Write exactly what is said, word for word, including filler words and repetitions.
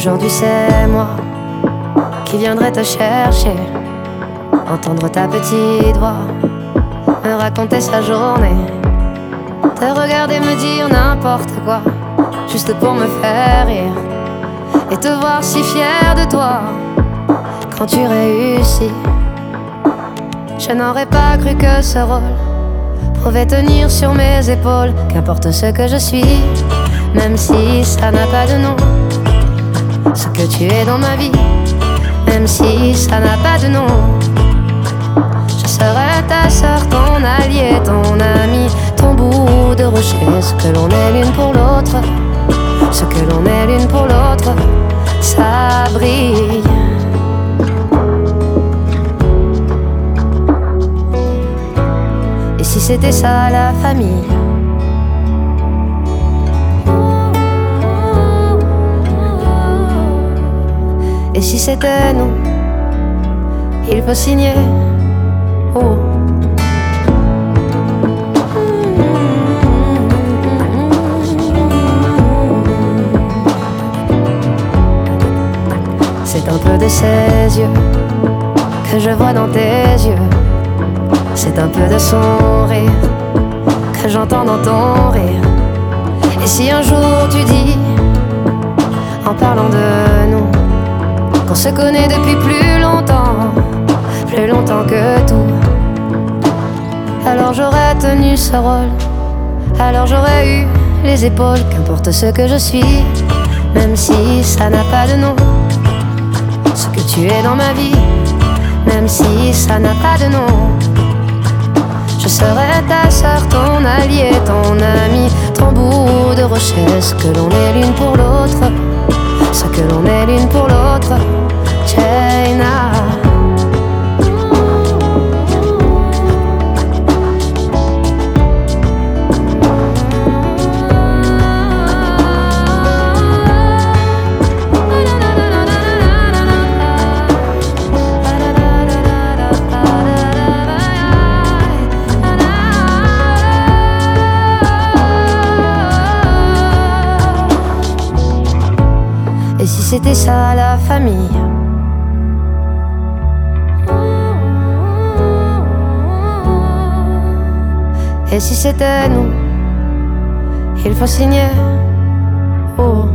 Aujourd'hui c'est moi qui viendrai te chercher, entendre ta petite voix me raconter sa journée, te regarder me dire n'importe quoi, juste pour me faire rire et te voir si fier de toi quand tu réussis. Je n'aurais pas cru que ce rôle pouvait tenir sur mes épaules, qu'importe ce que je suis, même si ça n'a pas de nom, ce que tu es dans ma vie, même si ça n'a pas de nom. Je serai ta sœur, ton allié, ton ami, ton bout de rocher, ce que l'on est l'une pour l'autre, ce que l'on est l'une pour l'autre, ça brille. Et si c'était ça la famille? Et si c'était nous? Il faut signer. Oh. C'est un peu de ses yeux que je vois dans tes yeux, c'est un peu de son rire que j'entends dans ton rire. Et si un jour tu dis, en parlant de nous, qu'on se connaît depuis plus longtemps, plus longtemps que tout, alors j'aurais tenu ce rôle, alors j'aurais eu les épaules, qu'importe ce que je suis, même si ça n'a pas de nom, ce que tu es dans ma vie, même si ça n'a pas de nom. Je serai ta sœur, ton allié, ton ami, ton bout de rocher, ce que l'on est l'une pour l'autre, ce que l'on est l'une pour l'autre, Jaina. Et si c'était ça la famille? Et si c'était nous? Il faut signer. Oh.